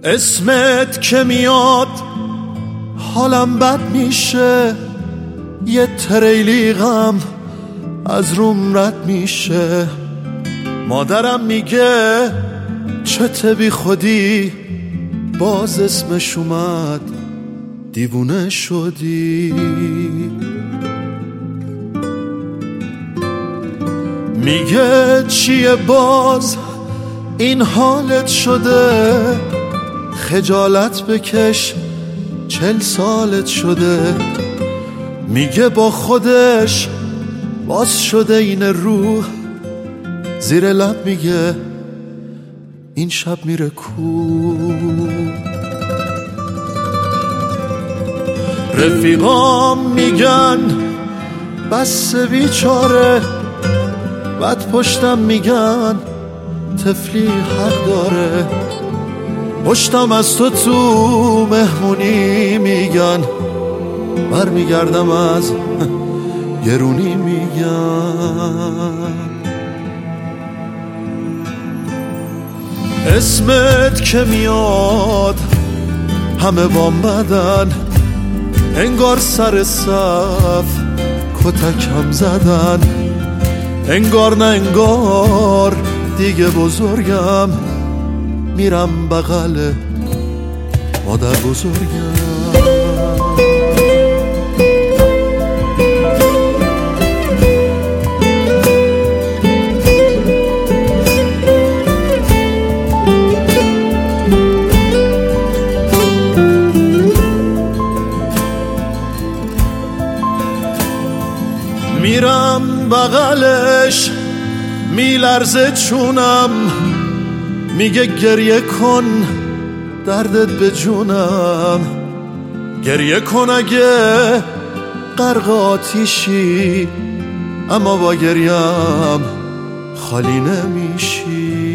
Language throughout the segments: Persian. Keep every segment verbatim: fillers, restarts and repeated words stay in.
اسمت که میاد حالم بد میشه، یه تریلی غم از روم رد میشه. مادرم میگه چته بی خودی، باز اسمش اومد دیوونه شدی. میگه چیه باز این حالت شده، خجالت بکش چل سالت شده. میگه با خودش باز شده این روح، زیر لب میگه این شب میره کو. رفیقام میگن بس بیچاره، بعد پشتم میگن طفلی حق داره. پشتم از تو تو مهمونی میگن، بر میگردم از گرونی میگن. اسمت که میاد همه بام بدن، انگار سر صف کتکم زدن. انگار نه انگار دیگه بزرگم، میرم بغل مادر بزرگم. میرم بغلش میلرزه چونم، میگه گریه کن دردت به جونم. گریه کن اگه غرق آتیشی، اما با گریم خالی نمیشی.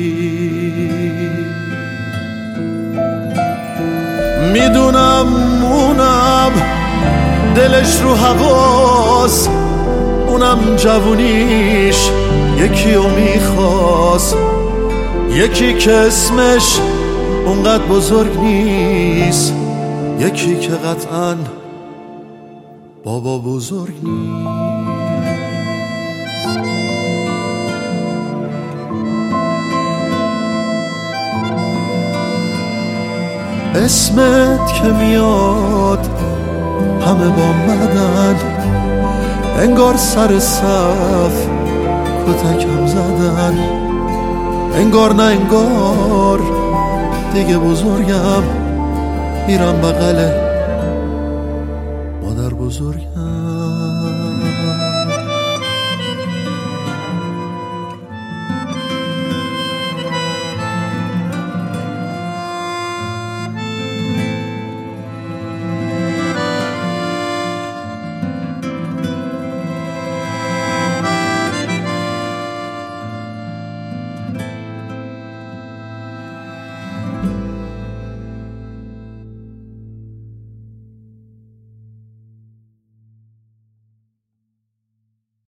میدونم اونم دلش رو هواست، اونم جوونیش یکی رو میخواست. یکی که اسمش اونقدر بزرگ نیست، یکی که قطعاً بابا بزرگ نیست. اسمت که میاد همه با مدن، انگار سر صف کتکم زدن. انگار نه انگار دیگه بزرگم، میرم بغل مادر بزرگم.